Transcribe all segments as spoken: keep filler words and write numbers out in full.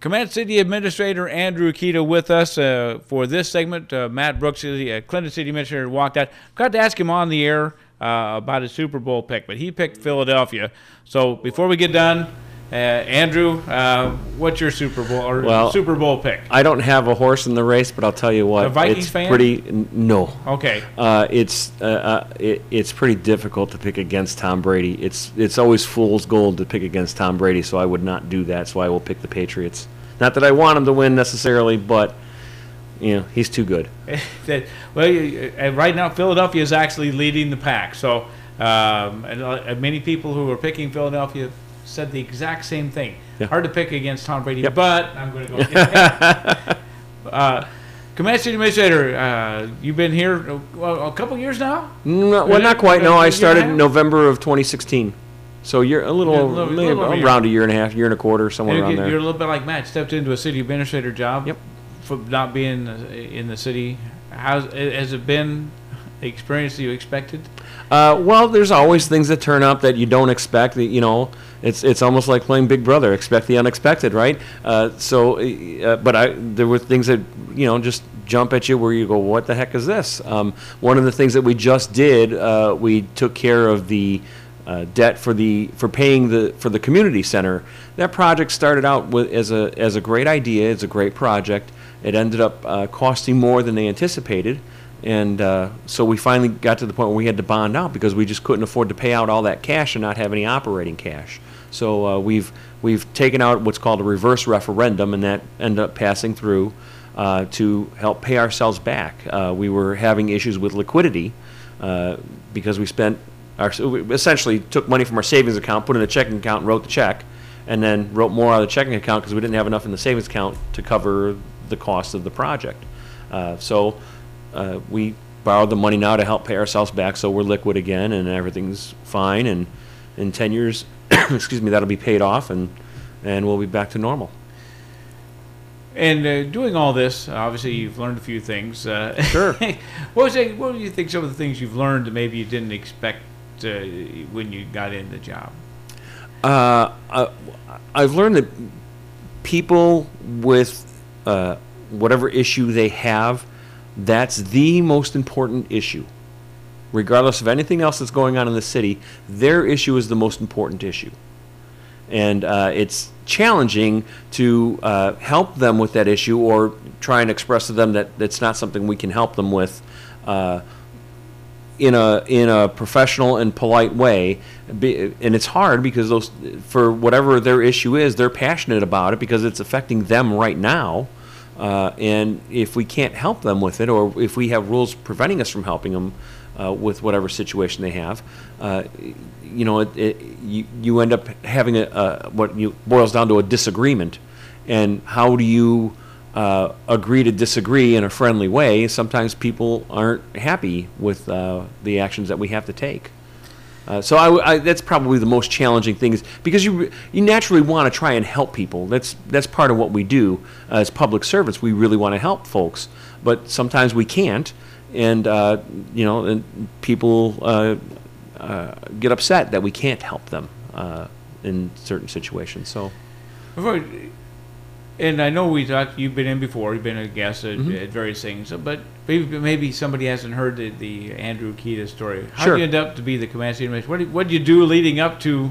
Comanche City Administrator Andrew Akita with us uh, for this segment. Uh, Matt Brooks, the uh, Clinton City Administrator, walked out. Got to ask him on the air uh, about his Super Bowl pick, but he picked Philadelphia. So before we get done, uh, Andrew, uh, what's your Super Bowl or well, Super Bowl pick? I don't have a horse in the race, but I'll tell you what, a Vikings it's fan? pretty n- no. Okay. Uh, it's uh, uh, it, it's pretty difficult to pick against Tom Brady. It's it's always fool's gold to pick against Tom Brady, so I would not do that. So I will pick the Patriots. Not that I want him to win necessarily, but you know he's too good. Well, you, uh, right now Philadelphia is actually leading the pack. So um, and, uh, many people who are picking Philadelphia said the exact same thing. Yeah. Hard to pick against Tom Brady, Yep. but I'm going to go. uh, Comanche City Administrator, uh, you've been here well, a couple years now? No, well, not quite. No, I Year started and a in half? November of twenty sixteen. So you're a little, You're a little- maybe little over a year. around a year and a half, year and a quarter, somewhere You're, around you're there. a little bit like Matt. Stepped into a city administrator job. Yep. For not being in the city. How's has it been? The experience that you expected? Uh, well, there's always things that turn up that you don't expect. that, You know, it's it's almost like playing Big Brother. Expect the unexpected, right? Uh, so, uh, but I there were things that you know just jump at you where you go, what the heck is this? Um, one of the things that we just did, uh, we took care of the uh, debt for the for paying the for the community center. That project started out with as a as a great idea. It's a great project. It ended up uh, costing more than they anticipated. And uh, so we finally got to the point where we had to bond out because we just couldn't afford to pay out all that cash and not have any operating cash. So uh, we've we've taken out what's called a reverse referendum, and that ended up passing through uh, to help pay ourselves back. Uh, we were having issues with liquidity uh, because we spent our we essentially took money from our savings account, put it in a checking account, and wrote the check, and then wrote more out of the checking account because we didn't have enough in the savings account to cover the cost of the project. Uh, so. Uh, we borrowed the money now to help pay ourselves back, so we're liquid again, and everything's fine. And in ten years, excuse me, that'll be paid off, and and we'll be back to normal. And uh, doing all this, obviously, you've learned a few things. Uh, Sure. what was it, what do you think some of the things you've learned that maybe you didn't expect uh, when you got in the job? Uh, uh, I've learned that people with uh, whatever issue they have, that's the most important issue. Regardless of anything else that's going on in the city, their issue is the most important issue. And uh, it's challenging to uh, help them with that issue or try and express to them that that's not something we can help them with uh, in a in a professional and polite way. Be, and it's hard because those for whatever their issue is, they're passionate about it because it's affecting them right now. Uh, and if we can't help them with it, or if we have rules preventing us from helping them uh, with whatever situation they have, uh, you know, it, it, you, you end up having a, a what you boils down to a disagreement. And how do you uh, agree to disagree in a friendly way? Sometimes people aren't happy with uh, the actions that we have to take. Uh, so I, I, that's probably the most challenging thing, is because you you naturally want to try and help people. That's that's part of what we do uh, as public servants. We really want to help folks, but sometimes we can't, and uh, you know, and people uh, uh, get upset that we can't help them uh, in certain situations. So, Before, and I know we talked. You've been in before. You've been a guest at, Mhm. at various things, but maybe, maybe somebody hasn't heard the, the Andrew Akita story. How Sure. did you end up to be the Comanche City Administrator? What did, what did you do leading up to?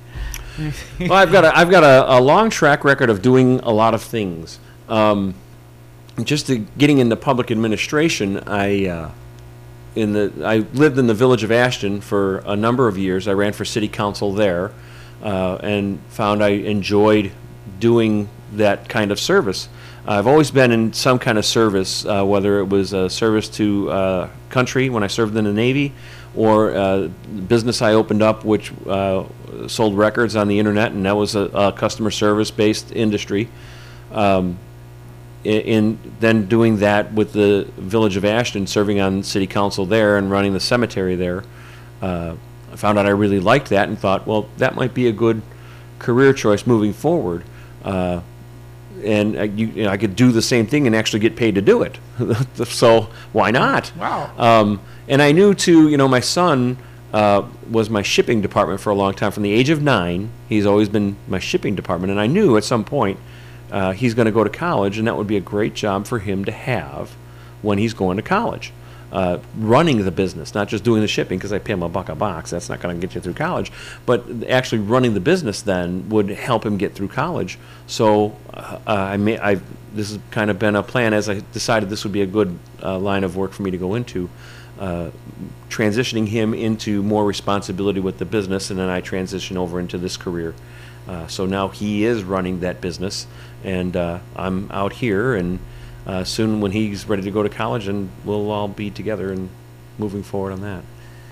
well, I've got a I've got a, a long track record of doing a lot of things. Um, just to getting into public administration, I uh, in the I lived in the village of Ashton for a number of years. I ran for city council there, uh, and found I enjoyed doing that kind of service. I've always been in some kind of service, uh, whether it was a service to uh, country when I served in the Navy, or uh, business I opened up, which uh, sold records on the internet, and that was a, a customer service-based industry. Um, in, in then doing that with the village of Ashton, serving on city council there and running the cemetery there, uh, I found out I really liked that and thought, well, that might be a good career choice moving forward. Uh, and I, you, you know, I could do the same thing and actually get paid to do it. So why not? Wow. Um, and I knew too, you know, my son uh, was my shipping department for a long time. From the age of nine, he's always been my shipping department. And I knew at some point uh, he's going to go to college, and that would be a great job for him to have when he's going to college. Uh, running the business, not just doing the shipping, because I pay him a buck a box. That's not going to get you through college. But actually running the business then would help him get through college. So uh, I may, I this has kind of been a plan as I decided this would be a good uh, line of work for me to go into, uh, transitioning him into more responsibility with the business, and then I transition over into this career. Uh, so now he is running that business, and uh, I'm out here, and Uh, soon when he's ready to go to college, and we'll all be together and moving forward on that.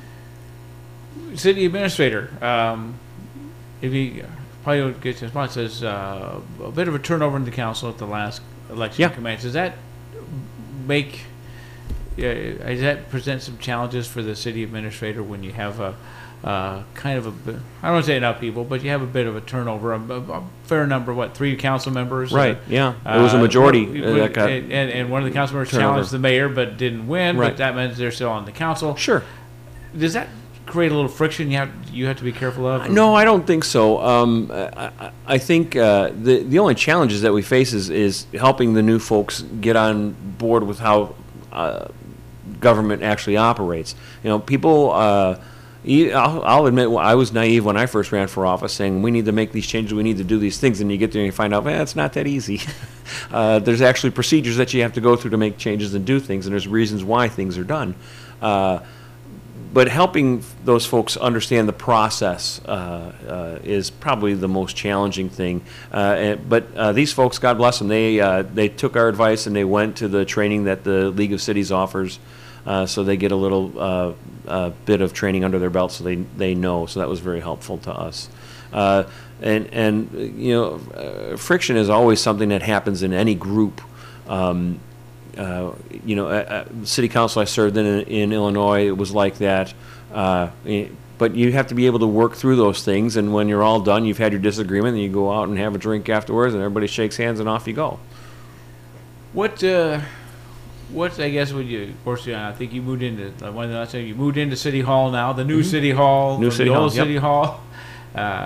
City administrator, um, if he probably would get his response, says uh, a bit of a turnover in the council at the last election Yeah. commenced. Does that make, uh, does that present some challenges for the city administrator when you have a uh, kind of a, bit- I don't want to say enough people, but you have a bit of a turnover, a, a, a fair number, what, three council members? Right, Uh, yeah. It was a majority uh, uh, that got and, and and one of the council members turnover. challenged the mayor but didn't win, Right. but that means they're still on the council. Sure. Does that create a little friction you have you have to be careful of? No, I don't think so. Um, I, I I think uh, the the only challenges that we face is, is helping the new folks get on board with how uh, government actually operates. You know, people. Uh, you- I'll, I'll admit, well, I was naive when I first ran for office, saying we need to make these changes, we need to do these things, and you get there and you find out, man, it's not that easy. uh, there's actually procedures that you have to go through to make changes and do things, and there's reasons why things are done. Uh, But helping those folks understand the process uh, uh, is probably the most challenging thing. Uh, and, but uh, these folks, God bless them, they uh, they took our advice and they went to the training that the League of Cities offers. Uh, so they get a little uh, uh, bit of training under their belt, so they they know. So that was very helpful to us. Uh, and and you know, uh, friction is always something that happens in any group. Um, Uh, you know, uh, uh, city council I served in in Illinois, it was like that. Uh, eh, but you have to be able to work through those things, and when you're all done, you've had your disagreement, and you go out and have a drink afterwards, and everybody shakes hands, and off you go. What, uh, what I guess would you, of course, yeah, I think you moved into, like one of the last things, you moved into City Hall now, the new City Hall, New from City the Hall, old yep. City Hall. Uh,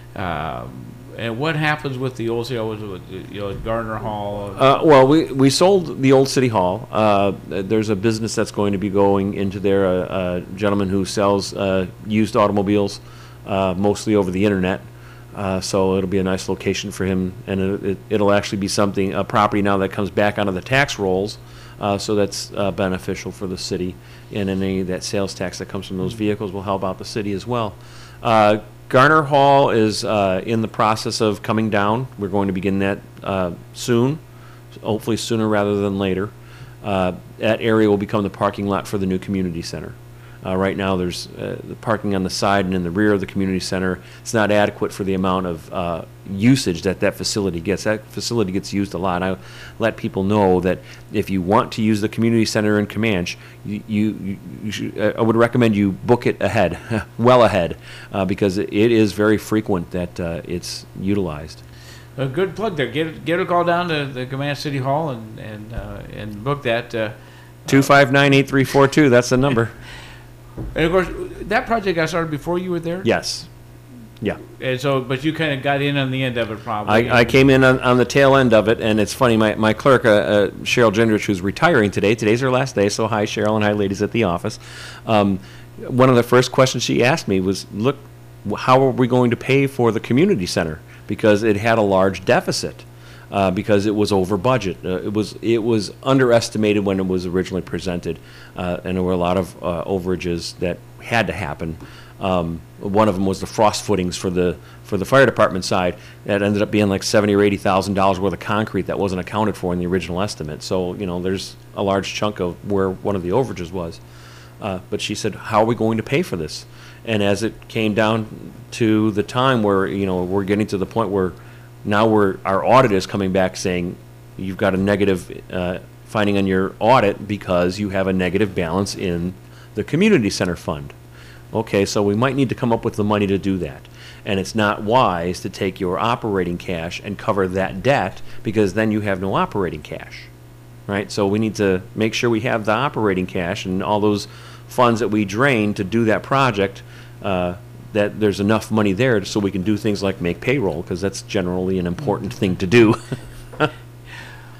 um, and what happens with the old City Hall, was it, with, you know, Gardner Hall? Uh, well, we, we sold the old City Hall. Uh, there's a business that's going to be going into there, a, a gentleman who sells uh, used automobiles, uh, mostly over the internet. Uh, so it'll be a nice location for him, and it, it, it'll actually be something, a property now that comes back onto the tax rolls, uh, so that's uh, beneficial for the city. And any of that sales tax that comes from those vehicles will help out the city as well. Uh, Garner Hall is uh, in the process of coming down. We're going to begin that uh, soon, hopefully sooner rather than later. Uh, that area will become the parking lot for the new community center. Uh, right now, there's uh, the parking on the side and in the rear of the community center. It's not adequate for the amount of uh, usage that that facility gets. That facility gets used a lot. I let people know that if you want to use the community center in Comanche, you, you, you should, I would recommend you book it ahead, well ahead, uh, because it is very frequent that uh, it's utilized. A good plug there. Get get a call down to the Comanche City Hall and and uh, and book that. Uh, two five nine, eight three four two, that's the number. and of course, that project got started before you were there. Yes. Yeah. And so, but you kind of got in on the end of it, probably. I, I came in on, on the tail end of it, and it's funny, my, my clerk, uh, uh, Cheryl Gendrich, who's retiring today, today's her last day, so hi, Cheryl, and hi, ladies at the office. Um, one of the first questions she asked me was, look, how are we going to pay for the community center? Because it had a large deficit, uh, because it was over budget. Uh, it was it was underestimated when it was originally presented, uh, and there were a lot of uh, overages that had to happen. Um, one of them was the frost footings for the for the fire department side. That ended up being like seventy or eighty thousand dollars worth of concrete that wasn't accounted for in the original estimate. So you know, there's a large chunk of where one of the overages was. Uh, but she said, "How are we going to pay for this?" And as it came down to the time where you know we're getting to the point where now we're our audit is coming back saying you've got a negative uh, finding on your audit because you have a negative balance in the community center fund. Okay, so we might need to come up with the money to do that. And it's not wise to take your operating cash and cover that debt because then you have no operating cash, right? So we need to make sure we have the operating cash and all those funds that we drain to do that project, uh, that there's enough money there so we can do things like make payroll, because that's generally an important thing to do.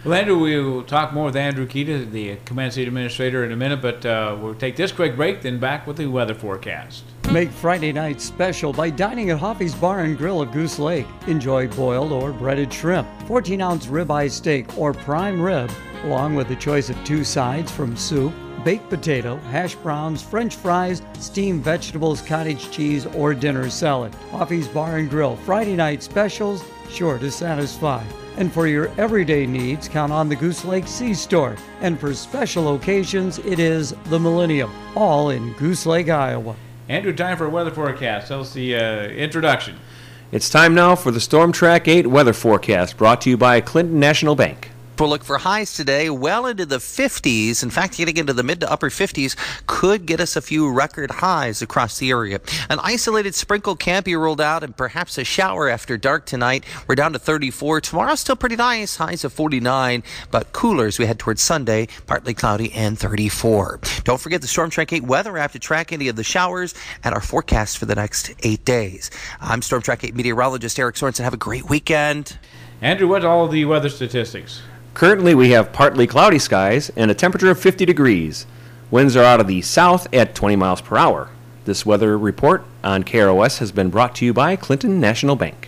Well, Andrew, we will talk more with Andrew Kita, the Command City Administrator, in a minute, but uh, we'll take this quick break, then back with the weather forecast. Make Friday night special by dining at Hoffy's Bar and Grill at Goose Lake. Enjoy boiled or breaded shrimp, fourteen ounce ribeye steak or prime rib, along with a choice of two sides from soup, baked potato, hash browns, French fries, steamed vegetables, cottage cheese, or dinner salad. Hoffy's Bar and Grill Friday night specials, sure to satisfy. And for your everyday needs, count on the Goose Lake C-Store. And for special occasions, it is the Millennium, all in Goose Lake, Iowa. Andrew, time for a weather forecast. Tell us the uh, introduction. It's time now for the Storm Track eight weather forecast, brought to you by Clinton National Bank. We'll look for highs today well into the fifties. In fact, getting into the mid to upper fifties could get us a few record highs across the area. An isolated sprinkle can be ruled out and perhaps a shower after dark tonight. We're down to thirty-four. Tomorrow still pretty nice, highs of forty-nine, but cooler as we head towards Sunday, partly cloudy and thirty-four. Don't forget the Storm Track eight weather app to track any of the showers and our forecast for the next eight days. I'm Storm Track eight meteorologist Eric Sorensen. Have a great weekend. Andrew, what's all the weather statistics? Currently, we have partly cloudy skies and a temperature of fifty degrees. Winds are out of the south at twenty miles per hour. This weather report on K R O S has been brought to you by Clinton National Bank.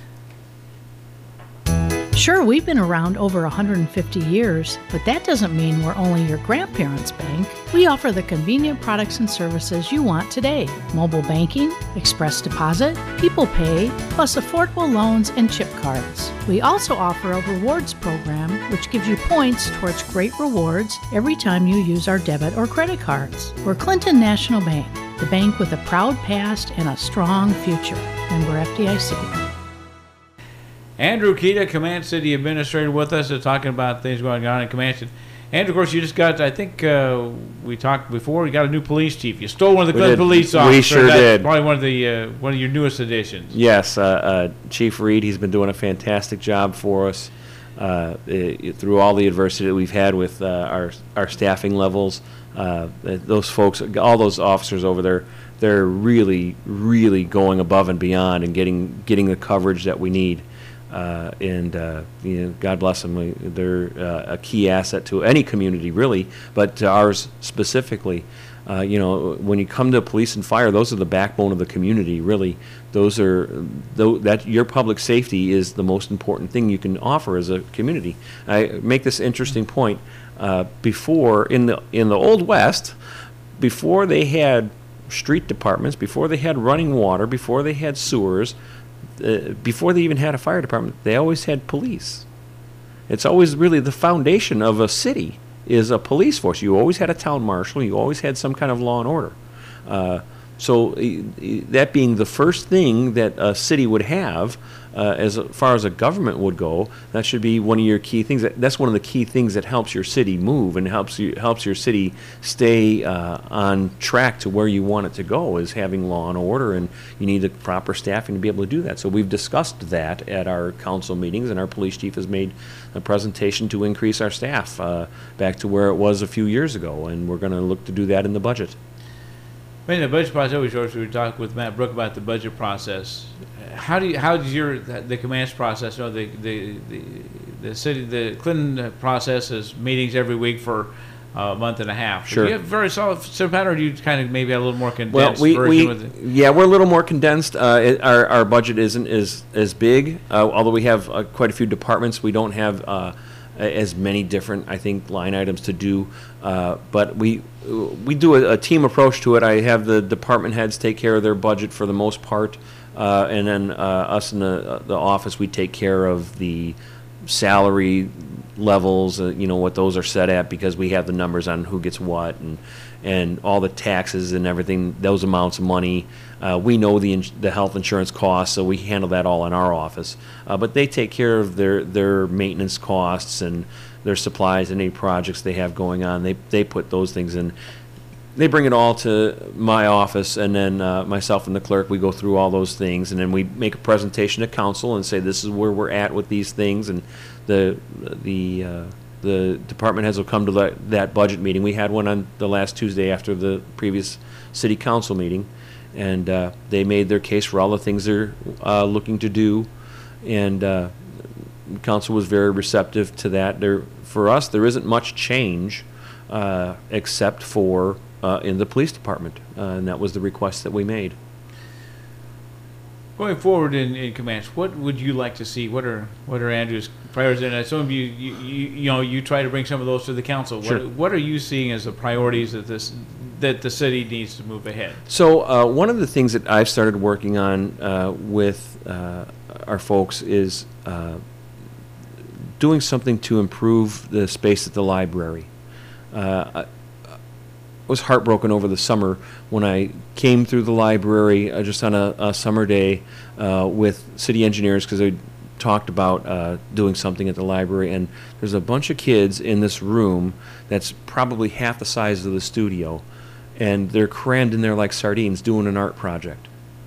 Sure, we've been around over one hundred fifty years, but that doesn't mean we're only your grandparents' bank. We offer the convenient products and services you want today. Mobile banking, express deposit, people pay, plus affordable loans and chip cards. We also offer a rewards program, which gives you points towards great rewards every time you use our debit or credit cards. We're Clinton National Bank, the bank with a proud past and a strong future. Member F D I C. Andrew Kita, Command City Administrator, with us, uh, talking about things going on in Command City. Andrew, of course, you just got, I think uh, we talked before, you got a new police chief. You stole one of the Clinton police officers. We sure That's did. Probably one of the uh, one of your newest additions. Yes, uh, uh, Chief Reed, he's been doing a fantastic job for us uh, it, through all the adversity that we've had with uh, our our staffing levels. Uh, those folks, all those officers over there, they're really, really going above and beyond and getting getting the coverage that we need. Uh, and uh, you know, God bless them. We, they're uh, a key asset to any community, really, but to ours specifically. Uh, you know, when you come to police and fire, those are the backbone of the community. Really, those are th- that your public safety is the most important thing you can offer as a community. I make this interesting point. Uh, before in the in the Old West, before they had street departments, before they had running water, before they had sewers. Uh, before they even had a fire department, they always had police. It's always really the foundation of a city is a police force. You always had a town marshal. You always had some kind of law and order. Uh, so uh, that being the first thing that a city would have, uh, as far as a government would go, that should be one of your key things. That's one of the key things that helps your city move and helps you helps your city stay uh, on track to where you want it to go. Is having law and order, and you need the proper staffing to be able to do that. So we've discussed that at our council meetings, and our police chief has made a presentation to increase our staff uh, back to where it was a few years ago, and we're going to look to do that in the budget. In the budget process, we sort of talked with Matt Brook about the budget process. How do you, how does your the command's process? You know, the the the, the city the Clinton process is meetings every week for a month and a half. Sure. Do you have very solid simple pattern, or do you kind of maybe have a little more condensed Well, we, version we with it? yeah, we're a little more condensed. Uh, it, our our budget isn't as as big, uh, although we have uh, quite a few departments. We don't have uh, as many different, I think, line items to do. Uh, but we we do a, a team approach to it. I have the department heads take care of their budget for the most part, uh, and then uh, us in the the office, we take care of the salary levels. Uh, you know what those are set at, because we have the numbers on who gets what and and all the taxes and everything. Those amounts of money. Uh, we know the ins- the health insurance costs, so we handle that all in our office. Uh, but they take care of their their maintenance costs and their supplies and any projects they have going on. They they put those things in. They bring it all to my office, and then uh, myself and the clerk, we go through all those things, and then we make a presentation to council and say this is where we're at with these things, and the the uh, the department heads will come to that, that budget meeting. We had one on the last Tuesday after the previous city council meeting, and uh, they made their case for all the things they're uh, looking to do, and uh, council was very receptive to that. There, for us, there isn't much change uh, except for uh, in the police department, uh, and that was the request that we made. Going forward in, in Comanche, what would you like to see? What are what are Andrew's priorities? And some of you, you, you, you know, you try to bring some of those to the council. Sure. What, what are you seeing as the priorities that this that the city needs to move ahead? So uh, one of the things that I've started working on uh, with uh, our folks is uh, doing something to improve the space at the library. Uh, I was heartbroken over the summer when I came through the library uh, just on a, a summer day uh, with city engineers, because they talked about uh, doing something at the library, and there's a bunch of kids in this room that's probably half the size of the studio, and they're crammed in there like sardines doing an art project.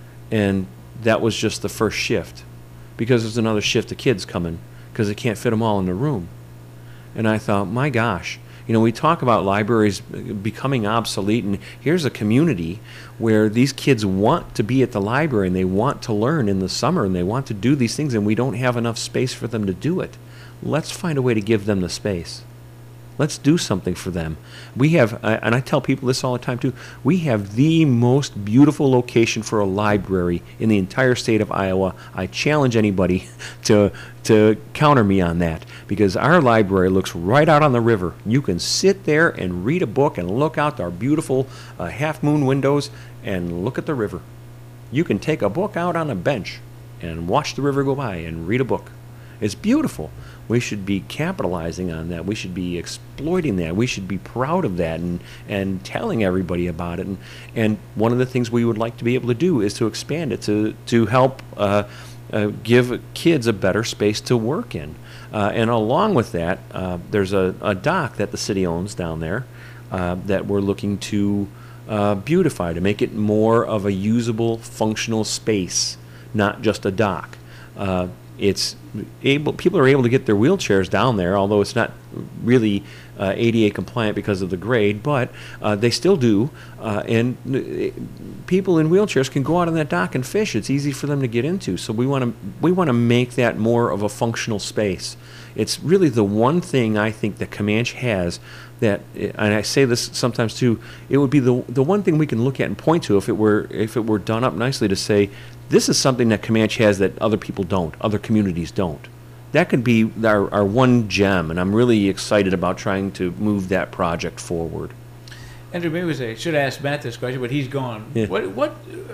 And that was just the first shift, because there's another shift of kids coming because they can't fit them all in the room. And I thought, my gosh, you know, we talk about libraries becoming obsolete, and here's a community where these kids want to be at the library and they want to learn in the summer and they want to do these things, and we don't have enough space for them to do it. Let's find a way to give them the space. Let's do something for them. We have, and I tell people this all the time too, we have the most beautiful location for a library in the entire state of Iowa. I challenge anybody to to counter me on that, because our library looks right out on the river. You can sit there and read a book and look out our beautiful uh, half-moon windows and look at the river. You can take a book out on a bench and watch the river go by and read a book. It's beautiful. We should be capitalizing on that. We should be exploiting that. We should be proud of that and, and telling everybody about it. And, and one of the things we would like to be able to do is to expand it, to, to help uh, uh, give kids a better space to work in. Uh, and along with that, uh, there's a, a dock that the city owns down there uh, that we're looking to uh, beautify, to make it more of a usable, functional space, not just a dock. Uh, It's able. People are able to get their wheelchairs down there, although it's not really uh, A D A compliant because of the grade. But uh, they still do, uh, and uh, people in wheelchairs can go out on that dock and fish. It's easy for them to get into. So we want to we want to make that more of a functional space. It's really the one thing I think that Comanche has that, and I say this sometimes too. It would be the the one thing we can look at and point to if it were if it were done up nicely, to say, this is something that Comanche has that other people don't, other communities don't. That could be our, our one gem, and I'm really excited about trying to move that project forward. Andrew, maybe I should ask Matt this question, but he's gone. Yeah. What, what,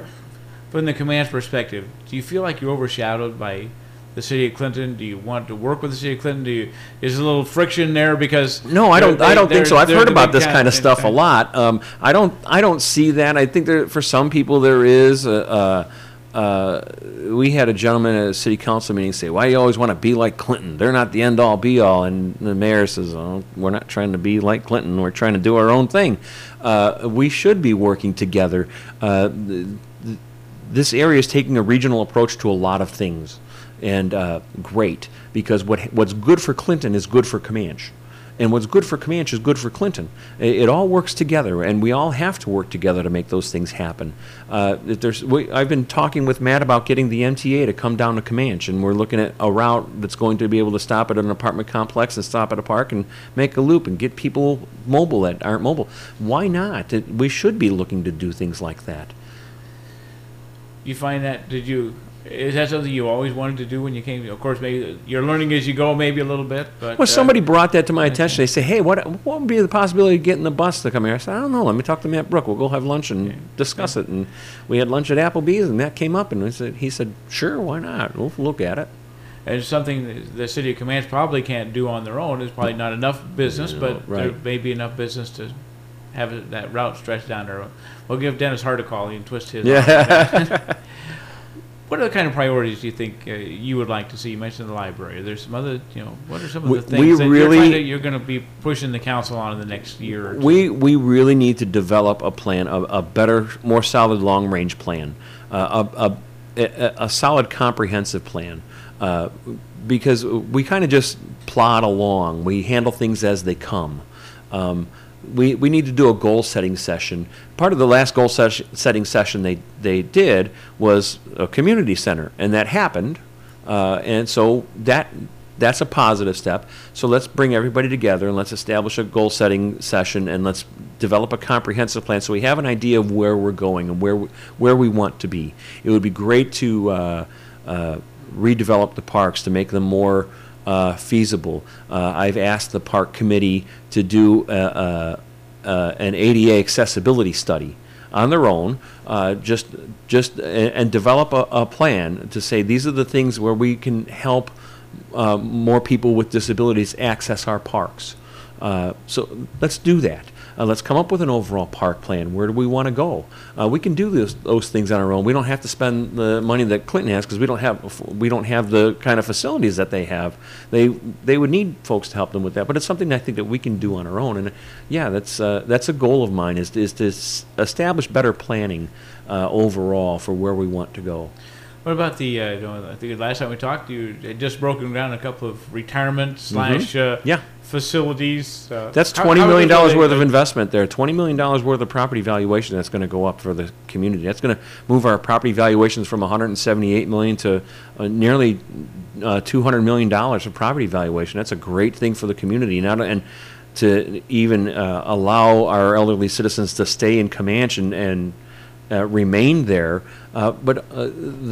from the Comanche perspective, do you feel like you're overshadowed by the city of Clinton? Do you want to work with the city of Clinton? Do you, is there a little friction there because? No, I don't. they, I don't think so. I've heard the about big this town kind of in- stuff a lot. Um, I don't. I don't see that. I think there, for some people, there is. A, a, Uh, we had a gentleman at a city council meeting say, why do you always want to be like Clinton? They're not the end-all, be-all. And the mayor says, oh, we're not trying to be like Clinton. We're trying to do our own thing. Uh, we should be working together. Uh, th- th- this area is taking a regional approach to a lot of things. And uh, great, because what what's good for Clinton is good for Comanche. And what's good for Comanche is good for Clinton. It, it all works together, and we all have to work together to make those things happen. Uh, if there's, we, I've been talking with Matt about getting the M T A to come down to Comanche, and we're looking at a route that's going to be able to stop at an apartment complex and stop at a park and make a loop and get people mobile that aren't mobile. Why not? It, we should be looking to do things like that. You find that, did you, is that something you always wanted to do when you came? Of course, maybe you're learning as you go, maybe a little bit. But Well, somebody uh, brought that to my attention. They say, hey, what what would be the possibility of getting the bus to come here? I said, I don't know. Let me talk to Matt Brook. We'll go have lunch and Okay. discuss it. And we had lunch at Applebee's, and Matt came up, and we said, he said, sure, why not? We'll look at it. And it's something that the city of Comanche probably can't do on their own. There's probably not enough business, No, but there right. may be enough business to have it, that route stretched down there. We'll give Dennis Hart a call. He can twist his arm. Yeah. What are the kind of priorities do you think uh, you would like to see? You mentioned the library. There's some other, you know, what are some of We- the things we that really- you're, trying to, you're going to be pushing the council on in the next year or two? We we really need to develop a plan, a, a better, more solid long-range plan, uh, a, a, a, a solid comprehensive plan, uh, because we kind of just plod along. We handle things as they come. Um, we we need to do a goal-setting session. Part of the last goal-setting session they, they did was a community center, and that happened, uh, and so that that's a positive step. So let's bring everybody together and let's establish a goal-setting session and let's develop a comprehensive plan so we have an idea of where we're going and where we, where we want to be. It would be great to uh, uh, redevelop the parks to make them more uh, feasible. Uh, I've asked the park committee to do a, a, a, an A D A accessibility study on their own, uh, just just and, and develop a, a plan to say these are the things where we can help uh, more people with disabilities access our parks. Uh, so let's do that. Uh, let's come up with an overall park plan. Where do we want to go? Uh, we can do those, those things on our own. We don't have to spend the money that Clinton has because we don't have we don't have the kind of facilities that they have. They they would need folks to help them with that. But it's something I think that we can do on our own. And yeah, that's uh, that's a goal of mine is is to s- establish better planning uh, overall for where we want to go. What about the, uh, you know, I think the last time we talked, you had just broken down a couple of retirement slash uh, Yeah. facilities. Uh, That's how- twenty how million does dollars they- worth of investment there. Twenty million dollars worth of property valuation that's going to go up for the community. That's going to move our property valuations from one hundred seventy-eight million dollars to uh, nearly uh, two hundred million dollars of property valuation. That's a great thing for the community. Not and to even uh, allow our elderly citizens to stay in Comanche and, and uh, remain there. Uh, but uh,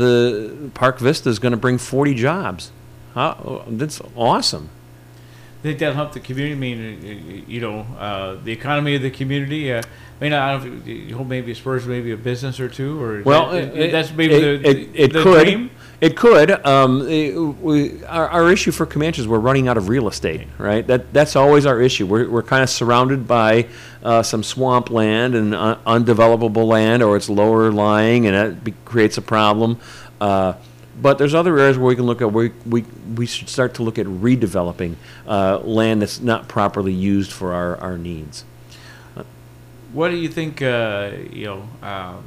the Park Vista is going to bring forty jobs. Uh, that's awesome. think that'll help the community. I mean, you know, uh, the economy of the community. Uh, I mean, I don't know if you hope maybe it spurs maybe a business or two, or well, that, it, that's maybe it, the, it, it the could. dream. It could. Um, it, we, our, our issue for Comanche is we're running out of real estate, right? That that's always our issue. We're we're kind of surrounded by uh, some swamp land and un- undevelopable land, or it's lower lying, and that be, creates a problem. Uh, But there's other areas where we can look at where we we should start to look at redeveloping uh, land that's not properly used for our, our needs. What do you think? Uh, you know, um,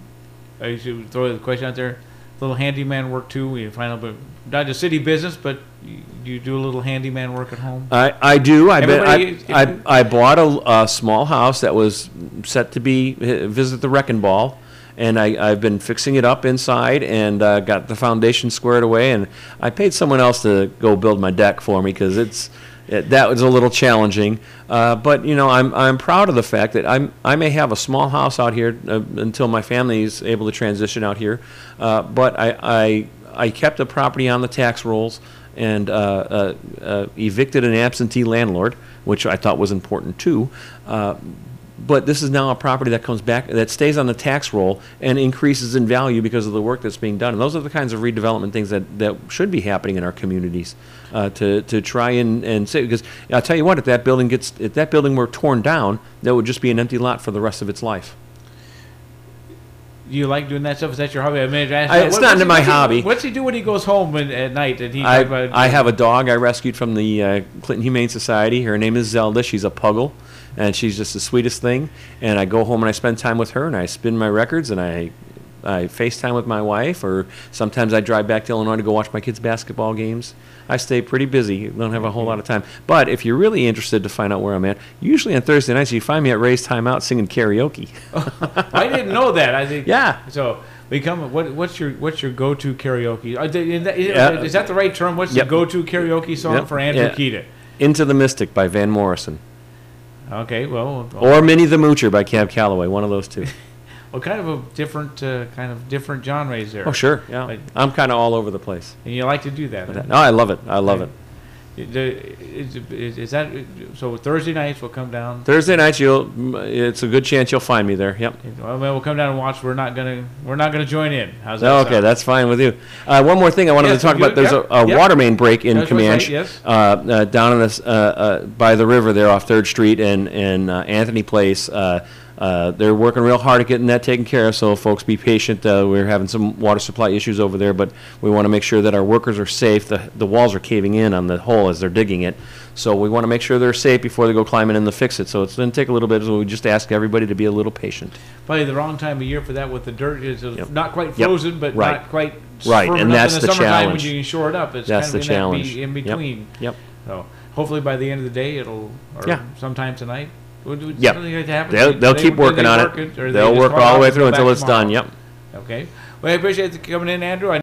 I should throw the question out there. Little handyman work too. We find out, but not just city business, but you, you do a little handyman work at home. I, I do. I, bet, I, Everybody- I I bought a, a small house that was set to be visit the wrecking ball. And I, I've been fixing it up inside and uh, got the foundation squared away. And I paid someone else to go build my deck for me because it's it, that was a little challenging. Uh, but you know, I'm I'm proud of the fact that I'm I may have a small house out here uh, until my family is able to transition out here. Uh, but I, I I kept the property on the tax rolls and uh, uh, uh, evicted an absentee landlord, which I thought was important too. Uh, But this is now a property that comes back, that stays on the tax roll and increases in value because of the work that's being done. And those are the kinds of redevelopment things that, that should be happening in our communities uh, to, to try and, and say, because I'll tell you what, if that building gets, if that building were torn down, that would just be an empty lot for the rest of its life. Do you like doing that stuff? Is that your hobby? I mean, I, I- it's not what's my he, what's he- hobby. What's he do when he goes home when, at night? And he I, talk about, I have a dog I rescued from the uh, Clinton Humane Society. Her name is Zelda. She's a puggle. And she's just the sweetest thing. And I go home and I spend time with her, and I spin my records, and I, I FaceTime with my wife, or sometimes I drive back to Illinois to go watch my kids' basketball games. I stay pretty busy. Don't have a whole lot of time. But if you're really interested to find out where I'm at, usually on Thursday nights you find me at Ray's Timeout singing karaoke. I didn't know that. I think Yeah. So we come. What, what's your what's your go-to karaoke? Uh, is, that, Yeah. is that the right term? What's Yep. the go-to karaoke song Yep. for Andrew Yeah. Keita? Into the Mystic by Van Morrison. Okay, well, Or Minnie the Moocher by Cab Calloway, one of those two. well, kind of a different uh, kind of different genres there. Oh, sure. Yeah. But- I'm kind of all over the place. And you like to do that. huh? No, I love it. I love it. Is, is, is that so? Thursday nights we'll come down. Thursday nights, you'll. It's a good chance you'll find me there. Yep. Well, we'll come down and watch. We're not gonna. We're not gonna join in. How's that? Oh, okay, sound? that's fine with you. Uh, one more thing I wanted Yes, to talk you- about. There's yep, a, a yep. water main break in That's what I say, Comanche, yes. uh, uh, down in this uh, uh, by the river there off Third Street and and uh, Anthony Place. Uh, uh, they're working real hard at getting that taken care of. So folks, be patient. Uh, we're having some water supply issues over there, but we want to make sure that our workers are safe. The the walls are caving in on the hole as they're digging it. So we want to make sure they're safe before they go climbing in to fix it. So it's going to take a little bit. So we just ask everybody to be a little patient. Probably the wrong time of year for that with the dirt. It's Yep. not quite Yep. frozen, but Right. not quite Right, firm and enough that's in the, the summertime challenge. when you can shore it up. It's That's kind of the in, challenge. That be, in Yep. between. Yep. So hopefully by the end of the day it'll, or Yeah. sometime tonight. Would, would Yep. something like that happen? They'll, Did they'll they- keep did working they on work it. or they They'll just work call all the off way and through go until back it's done. tomorrow? Yep. Okay. Well, I appreciate you coming in, Andrew. I